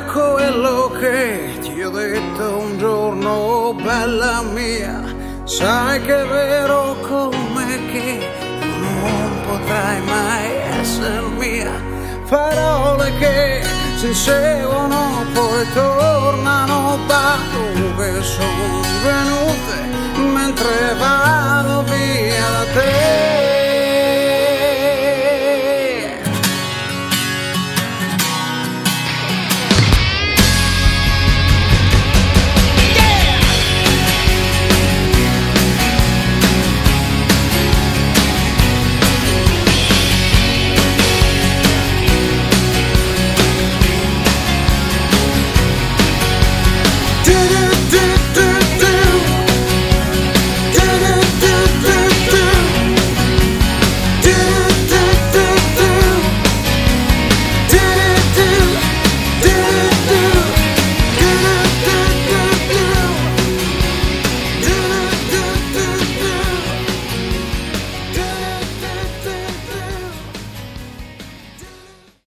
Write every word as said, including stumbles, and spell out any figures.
quello che ti ho detto un giorno, bella mia. Sai che è vero come che non potrai mai essere mia. Parole che si inseguono poi tornano da dove sono venute, mentre vai